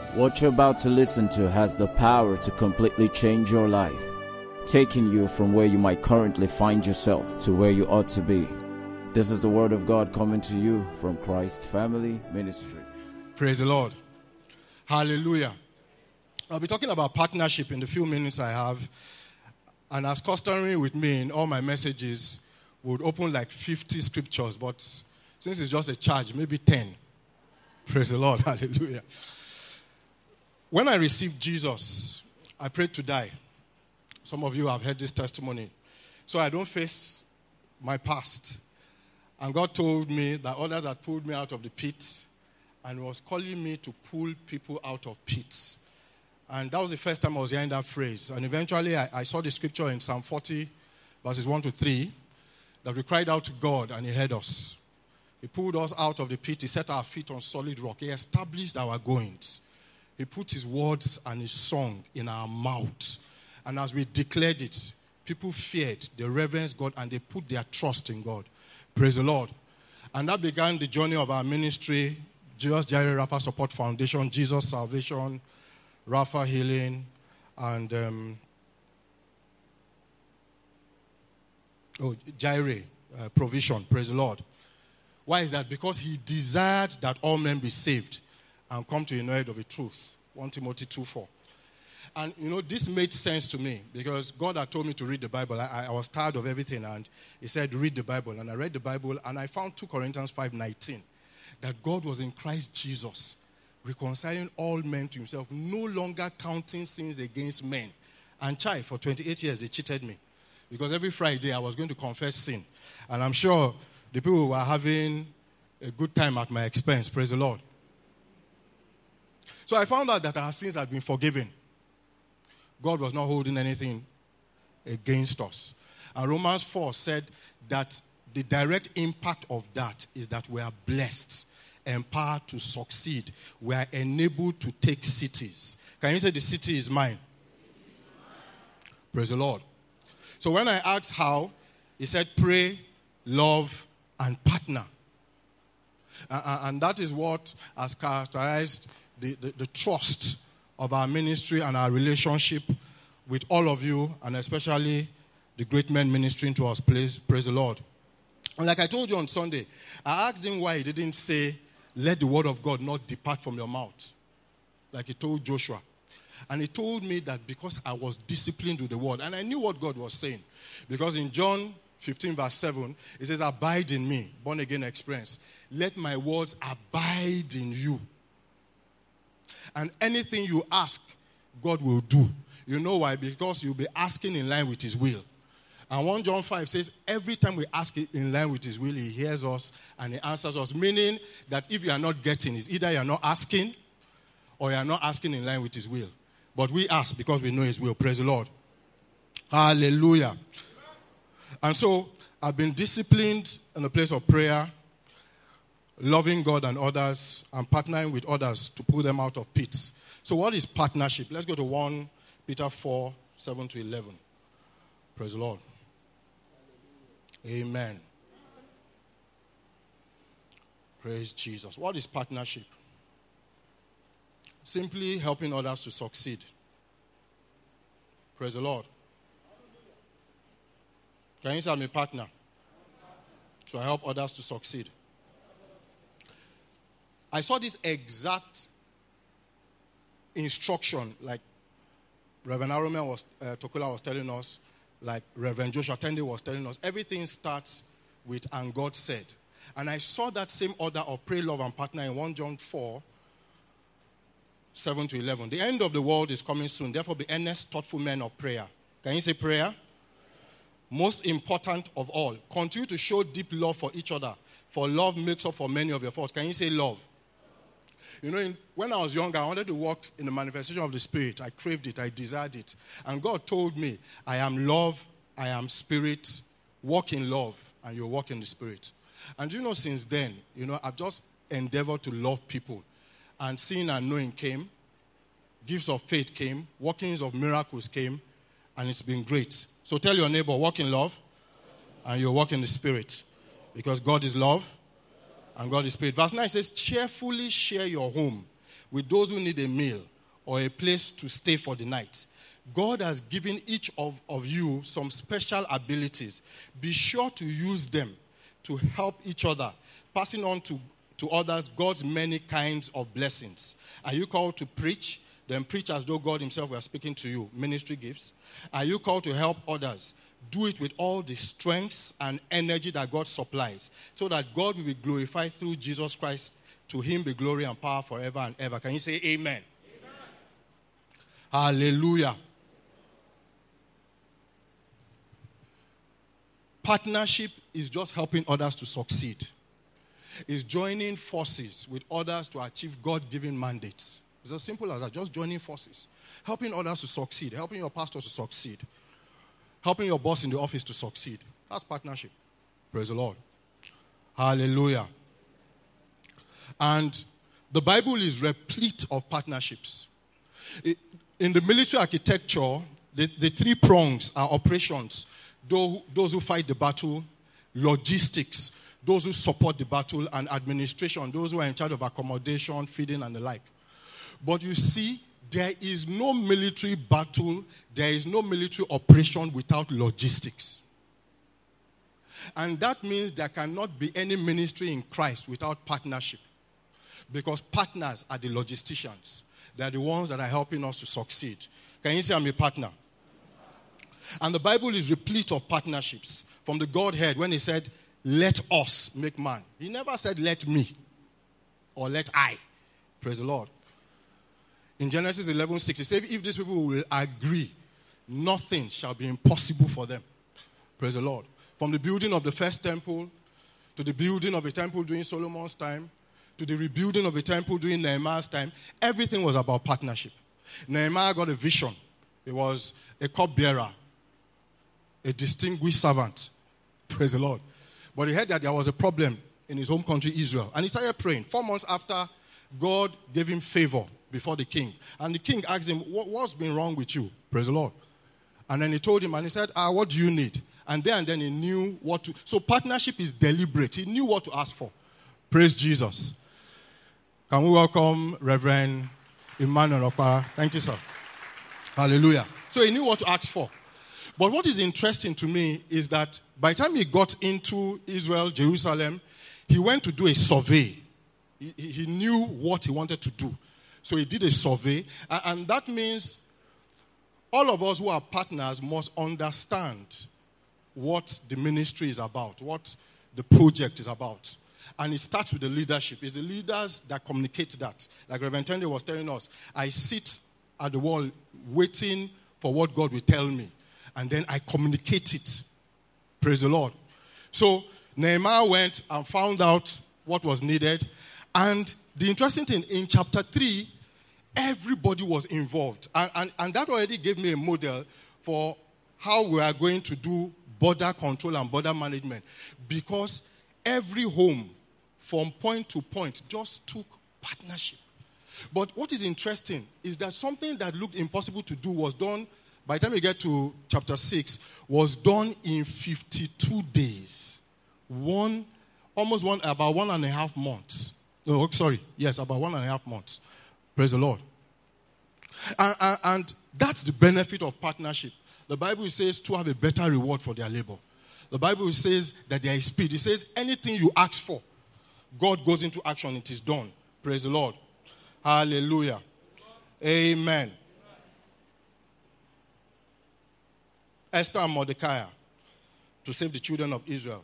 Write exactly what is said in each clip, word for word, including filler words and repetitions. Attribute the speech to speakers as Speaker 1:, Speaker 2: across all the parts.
Speaker 1: What you're about to listen to has the power to completely change your life, taking you from where you might currently find yourself to where you ought to be. This is the Word of God coming to you from Christ Family Ministry.
Speaker 2: Praise the Lord. Hallelujah. I'll be talking about partnership in the few minutes I have. And as customary with me in all my messages, would open like fifty scriptures, but since it's just a charge, maybe ten. Praise the Lord. Hallelujah. When I received Jesus, I prayed to die. Some of you have heard this testimony. So I don't face my past. And God told me that others had pulled me out of the pit and was calling me to pull people out of pits. And that was the first time I was hearing that phrase. And eventually I, I saw the scripture in Psalm forty, verses one to three, that we cried out to God and He heard us. He pulled us out of the pit. He set our feet on solid rock. He established our goings. He put His words and His song in our mouth. And as we declared it, people feared, they reverenced God, and they put their trust in God. Praise the Lord. And that began the journey of our ministry, Jesus Jireh Rapha Support Foundation, Jesus Salvation, Rapha Healing, and um, oh, Jireh uh, Provision. Praise the Lord. Why is that? Because He desired that all men be saved and come to the knowledge of the truth. First Timothy two four. And, you know, this made sense to me because God had told me to read the Bible. I, I was tired of everything, and He said, read the Bible. And I read the Bible, and I found Second Corinthians five nineteen, that God was in Christ Jesus, reconciling all men to Himself, no longer counting sins against men. And chai, for twenty-eight years, they cheated me. Because every Friday, I was going to confess sin. And I'm sure the people were having a good time at my expense. Praise the Lord. So I found out that our sins had been forgiven. God was not holding anything against us. And Romans four said that the direct impact of that is that we are blessed, empowered to succeed. We are enabled to take cities. Can you say the city is mine? Praise the Lord. So when I asked how, He said pray, love, and partner. Uh, and that is what has characterized the, the, the trust of our ministry and our relationship with all of you, and especially the great men ministering to us. Praise, praise the Lord. And like I told you on Sunday, I asked him why he didn't say, let the word of God not depart from your mouth, like he told Joshua. And he told me that because I was disciplined with the word, and I knew what God was saying. Because in John fifteen verse seven, it says, abide in me, born again experience. Let my words abide in you. And anything you ask, God will do. You know why? Because you'll be asking in line with His will. And First John five says, every time we ask in line with His will, He hears us and He answers us. Meaning that if you are not getting, it's either you are not asking or you are not asking in line with His will. But we ask because we know His will. Praise the Lord. Hallelujah. And so, I've been disciplined in a place of prayer, loving God and others, and partnering with others to pull them out of pits. So what is partnership? Let's go to First Peter four, seven to eleven. Praise the Lord. Amen. Praise Jesus. What is partnership? Simply helping others to succeed. Praise the Lord. Can you say I'm a partner? So I help others to succeed. I saw this exact instruction, like Reverend Arumen was, uh, Tokola was telling us, like Reverend Joshua Tende was telling us. Everything starts with, and God said. And I saw that same order of pray, love, and partner in First John four, seven to eleven. The end of the world is coming soon. Therefore, be earnest, thoughtful men of prayer. Can you say prayer? Most important of all, continue to show deep love for each other. For love makes up for many of your faults. Can you say love? You know, in, when I was younger, I wanted to walk in the manifestation of the Spirit. I craved it. I desired it. And God told me, I am love, I am spirit. Walk in love, and you'll walk in the Spirit. And you know, since then, you know, I've just endeavored to love people. And seeing and knowing came. Gifts of faith came. Workings of miracles came. And it's been great. So tell your neighbor, walk in love, and you'll walk in the Spirit. Because God is love, and God is Spirit. Verse nine says, cheerfully share your home with those who need a meal or a place to stay for the night. God has given each of, of you some special abilities. Be sure to use them to help each other, passing on to, to others God's many kinds of blessings. Are you called to preach? Then preach as though God himself were speaking to you. Ministry gifts. Are you called to help others? Do it with all the strengths and energy that God supplies, so that God will be glorified through Jesus Christ. To him be glory and power forever and ever. Can you say amen? Amen. Hallelujah. Partnership is just helping others to succeed. It's joining forces with others to achieve God-given mandates. It's as simple as that, just joining forces. Helping others to succeed, helping your pastor to succeed, helping your boss in the office to succeed. That's partnership. Praise the Lord. Hallelujah. And the Bible is replete of partnerships. In the military architecture, the, the three prongs are operations, those who fight the battle, logistics, those who support the battle, and administration, those who are in charge of accommodation, feeding, and the like. But you see, there is no military battle, there is no military operation without logistics. And that means there cannot be any ministry in Christ without partnership. Because partners are the logisticians. They are the ones that are helping us to succeed. Can you say I'm a partner? And the Bible is replete of partnerships. From the Godhead, when he said, let us make man. He never said, let me. Or let I. Praise the Lord. In Genesis eleven six, he said, if these people will agree, nothing shall be impossible for them. Praise the Lord. From the building of the first temple, to the building of a temple during Solomon's time, to the rebuilding of a temple during Nehemiah's time, everything was about partnership. Nehemiah got a vision. He was a cupbearer, a distinguished servant. Praise the Lord. But he heard that there was a problem in his home country, Israel. And he started praying. Four months after, God gave him favor before the king. And the king asked him, what, what's been wrong with you? Praise the Lord. And then he told him, and he said, ah, what do you need? And then, and then he knew what to... So partnership is deliberate. He knew what to ask for. Praise Jesus. Can we welcome Reverend Emmanuel Okpara? Thank you, sir. Hallelujah. So he knew what to ask for. But what is interesting to me is that by the time he got into Israel, Jerusalem, he went to do a survey. He, he knew what he wanted to do. So he did a survey. And that means all of us who are partners must understand what the ministry is about, what the project is about. And it starts with the leadership. It's the leaders that communicate that. Like Reverend Tende was telling us, I sit at the wall waiting for what God will tell me. And then I communicate it. Praise the Lord. So Nehemiah went and found out what was needed. And the interesting thing, in chapter three, everybody was involved. And, and, and that already gave me a model for how we are going to do border control and border management. Because every home, from point to point, just took partnership. But what is interesting is that something that looked impossible to do was done, by the time we get to chapter six, was done in fifty-two days. One, almost one, about one and a half months. Oh, sorry, yes, about one and a half months. Praise the Lord. And, and, and that's the benefit of partnership. The Bible says to have a better reward for their labor. The Bible says that there is speed. It says anything you ask for, God goes into action. It is done. Praise the Lord. Hallelujah. Amen. Esther and Mordecai to save the children of Israel.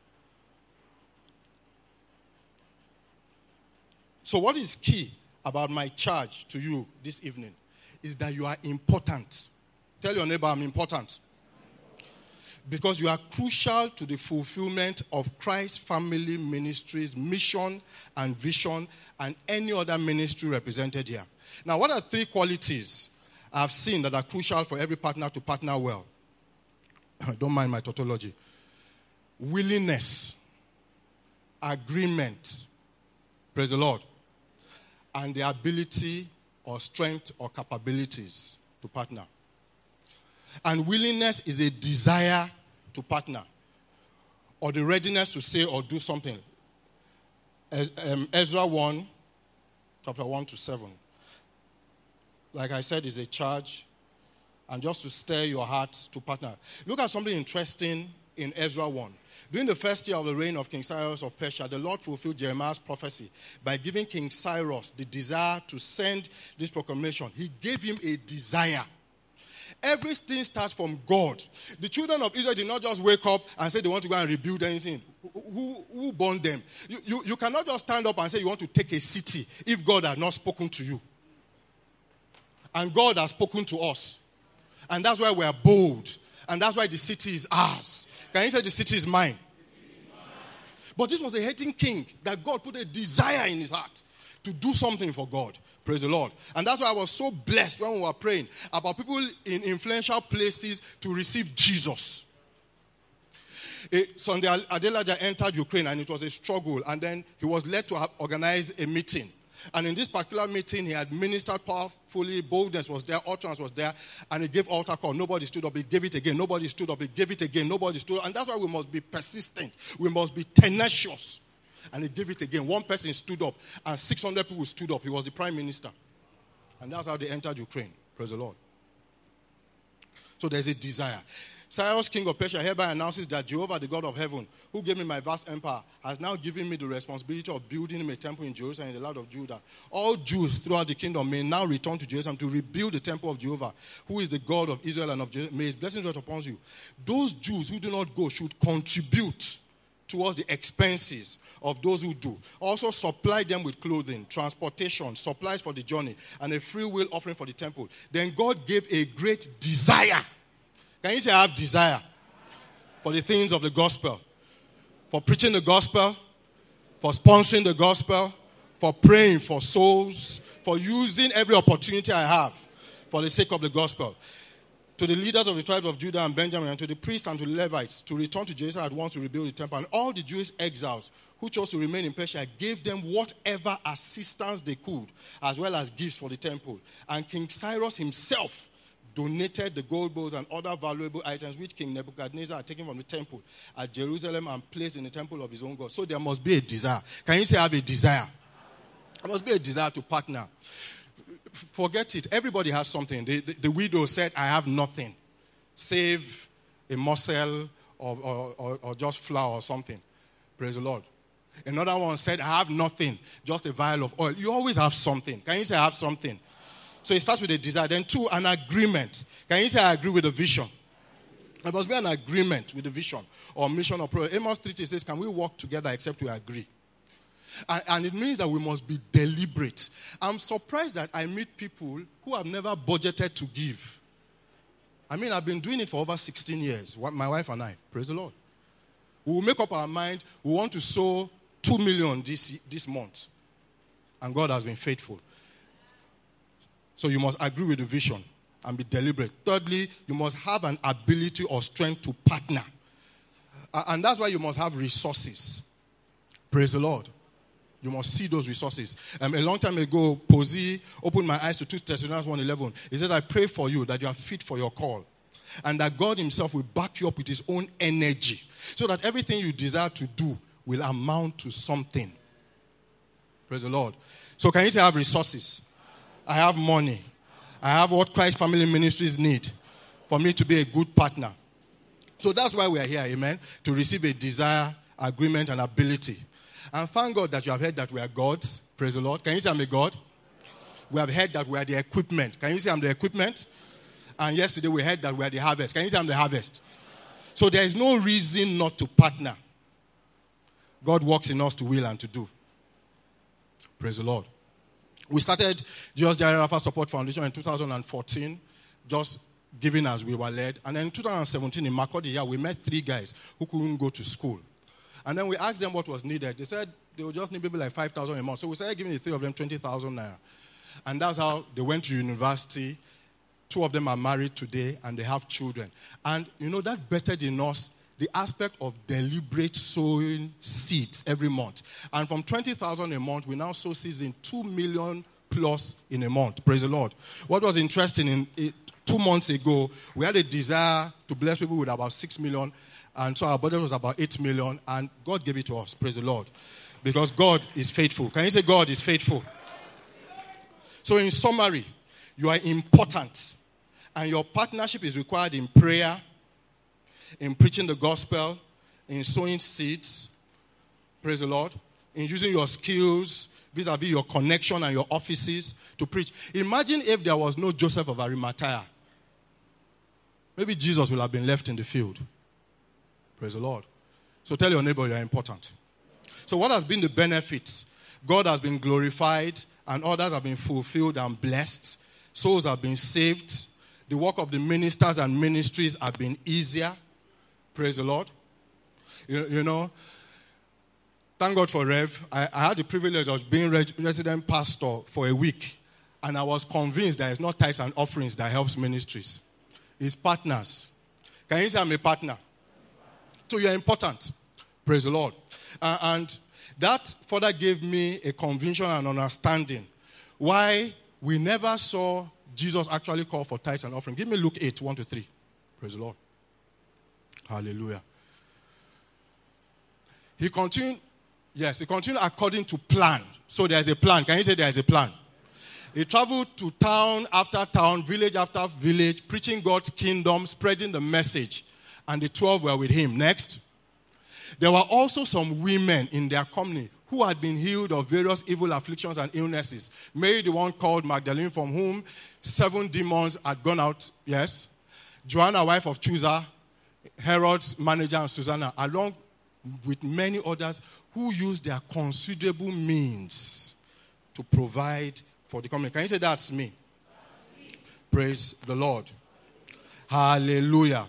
Speaker 2: So what is key about my charge to you this evening is that you are important. Tell your neighbor, I'm important. Because you are crucial to the fulfillment of Christ's family ministry's mission and vision and any other ministry represented here. Now, what are three qualities I've seen that are crucial for every partner to partner well? Don't mind my tautology. Willingness, agreement, praise the Lord, and the ability or strength or capabilities to partner. And willingness is a desire to partner, or the readiness to say or do something. As, um, Ezra one, chapter one to seven. Like I said, is a charge, and just to stir your hearts to partner. Look at something interesting in Ezra one. During the first year of the reign of King Cyrus of Persia, the Lord fulfilled Jeremiah's prophecy by giving King Cyrus the desire to send this proclamation. He gave him a desire. Everything starts from God. The children of Israel did not just wake up and say they want to go and rebuild anything. Who, who born them? You, you, you cannot just stand up and say you want to take a city if God has not spoken to you. And God has spoken to us. And that's why we are bold. And that's why the city is ours. Can you say the city is mine? But this was a hating king that God put a desire in his heart to do something for God. Praise the Lord. And that's why I was so blessed when we were praying about people in influential places to receive Jesus. Sunday Adelaja entered Ukraine and it was a struggle. And then he was led to have organize a meeting. And in this particular meeting, he had ministered powerfully. Boldness was there. Utterance was there. And he gave altar call. Nobody stood up. He gave it again. Nobody stood up. He gave it again. Nobody stood up. And that's why we must be persistent. We must be tenacious. And he gave it again. One person stood up. And six hundred people stood up. He was the prime minister. And that's how they entered Ukraine. Praise the Lord. So there's a desire. Cyrus, king of Persia, hereby announces that Jehovah, the God of heaven, who gave me my vast empire, has now given me the responsibility of building him a temple in Jerusalem, in the land of Judah. All Jews throughout the kingdom may now return to Jerusalem to rebuild the temple of Jehovah, who is the God of Israel and of Jerusalem. May his blessings rest upon you. Those Jews who do not go should contribute towards the expenses of those who do. Also supply them with clothing, transportation, supplies for the journey, and a free will offering for the temple. Then God gave a great desire. Can you say I have desire for the things of the gospel? For preaching the gospel, for sponsoring the gospel, for praying for souls, for using every opportunity I have for the sake of the gospel. To the leaders of the tribes of Judah and Benjamin, and to the priests and to the Levites, to return to Jerusalem at once to rebuild the temple. And all the Jewish exiles who chose to remain in Persia gave them whatever assistance they could, as well as gifts for the temple. And King Cyrus himself donated the gold bowls and other valuable items which King Nebuchadnezzar had taken from the temple at Jerusalem and placed in the temple of his own God. So there must be a desire. Can you say I have a desire? There must be a desire to partner. Forget it. Everybody has something. The, the, the widow said, I have nothing, save a morsel or, or, or, or just flour or something. Praise the Lord. Another one said, I have nothing, just a vial of oil. You always have something. Can you say I have something? So it starts with a desire. Then two, an agreement. Can you say I agree with the vision? There must be an agreement with the vision or mission or program. Amos three says, can we work together except we agree? And, and it means that we must be deliberate. I'm surprised that I meet people who have never budgeted to give. I mean, I've been doing it for over sixteen years, my wife and I. Praise the Lord. We will make up our mind. We want to sow two million this, this month. And God has been faithful. So you must agree with the vision and be deliberate. Thirdly, you must have an ability or strength to partner. And that's why you must have resources. Praise the Lord. You must see those resources. Um, a long time ago, Posey opened my eyes to two Thessalonians one eleven. He says, I pray for you that you are fit for your call. And that God himself will back you up with his own energy. So that everything you desire to do will amount to something. Praise the Lord. So can you say I have resources? I have money. I have what Christ Family Ministries need for me to be a good partner. So that's why we are here, amen, to receive a desire, agreement, and ability. And thank God that you have heard that we are gods. Praise the Lord. Can you say I'm a God? We have heard that we are the equipment. Can you say I'm the equipment? And yesterday we heard that we are the harvest. Can you say I'm the harvest? So there is no reason not to partner. God works in us to will and to do. Praise the Lord. We started Jesus Jare Rapha Support Foundation in two thousand fourteen, just giving as we were led. And then in two thousand seventeen, in Makurdi, yeah, we met three guys who couldn't go to school. And then we asked them what was needed. They said they would just need maybe like five thousand a month. So we started giving the three of them twenty thousand naira. And that's how they went to university. Two of them are married today, and they have children. And, you know, that bettered in us the aspect of deliberate sowing seeds every month. And from twenty thousand a month, we now sow seeds in two million plus in a month. Praise the Lord. What was interesting, in it, two months ago, we had a desire to bless people with about six million. And so our budget was about eight million. And God gave it to us. Praise the Lord. Because God is faithful. Can you say God is faithful? So in summary, you are important. And your partnership is required in prayer, in preaching the gospel, in sowing seeds, praise the Lord, in using your skills vis-a-vis your connection and your offices to preach. Imagine if there was no Joseph of Arimathea. Maybe Jesus will have been left in the field. Praise the Lord. So tell your neighbor you are important. So what has been the benefits? God has been glorified and others have been fulfilled and blessed. Souls have been saved. The work of the ministers and ministries have been easier. Praise the Lord. You, you know, thank God for Rev. I, I had the privilege of being reg- resident pastor for a week. And I was convinced that it's not tithes and offerings that helps ministries. It's partners. Can you say I'm a partner? So you're important. Praise the Lord. Uh, and that further gave me a conviction and understanding why we never saw Jesus actually call for tithes and offering. Give me Luke eight, one to three. Praise the Lord. Hallelujah. He continued, yes, he continued according to plan. So there's a plan. Can you say there's a plan? He traveled to town after town, village after village, preaching God's kingdom, spreading the message. And the twelve were with him. Next. There were also some women in their company who had been healed of various evil afflictions and illnesses. Mary, the one called Magdalene, from whom seven demons had gone out. Yes. Joanna, wife of Chusa, Herod's manager, and Susanna, along with many others who used their considerable means to provide for the company. Can you say that's me? That's me. Praise the Lord. Hallelujah.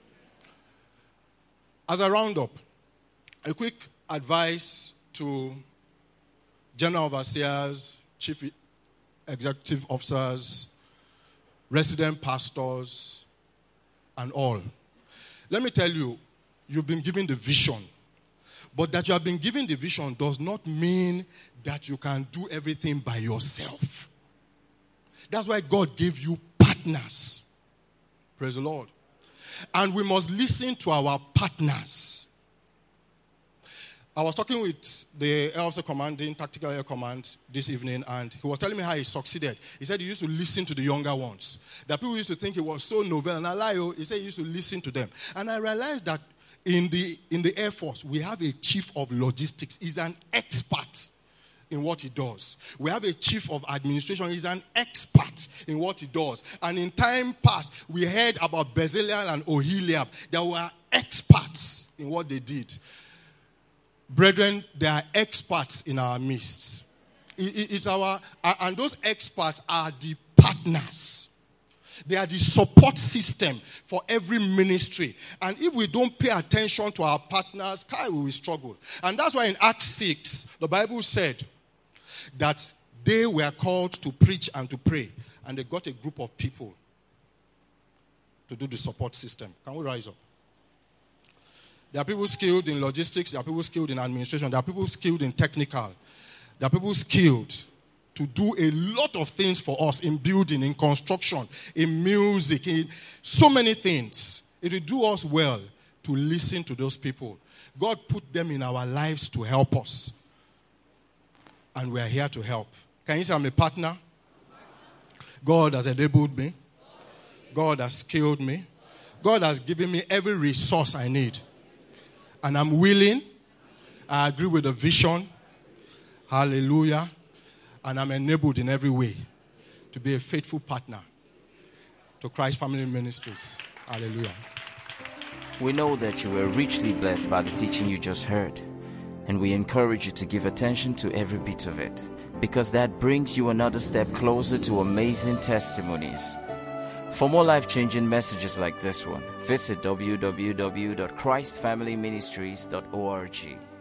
Speaker 2: As a roundup, a quick advice to general overseers, chief executive officers, resident pastors, and all. Let me tell you, you've been given the vision. But that you have been given the vision does not mean that you can do everything by yourself. That's why God gave you partners. Praise the Lord. And we must listen to our partners. I was talking with the Air Officer Commanding Tactical Air Command this evening, and he was telling me how he succeeded. He said he used to listen to the younger ones. That people used to think it was so novel. And I lie, he said he used to listen to them. And I realized that in the, in the Air Force, we have a chief of logistics. He's an expert in what he does. We have a chief of administration. He's an expert in what he does. And in time past, we heard about Bezalel and Oholiab. They were experts in what they did. Brethren, they are experts in our midst. It, it, it's our, and those experts are the partners. They are the support system for every ministry. And if we don't pay attention to our partners, Kai will struggle. And that's why in Acts six, the Bible said that they were called to preach and to pray. And they got a group of people to do the support system. Can we rise up? There are people skilled in logistics. There are people skilled in administration. There are people skilled in technical. There are people skilled to do a lot of things for us in building, in construction, in music, in so many things. It will do us well to listen to those people. God put them in our lives to help us. And we are here to help. Can you say I'm a partner? God has enabled me. God has skilled me. God has given me every resource I need. And I'm willing. I agree with the vision. Hallelujah. And I'm enabled in every way to be a faithful partner to Christ Family Ministries. Hallelujah.
Speaker 1: We know that you were richly blessed by the teaching you just heard. And we encourage you to give attention to every bit of it, because that brings you another step closer to amazing testimonies. For more life-changing messages like this one, visit w w w dot christ family ministries dot org.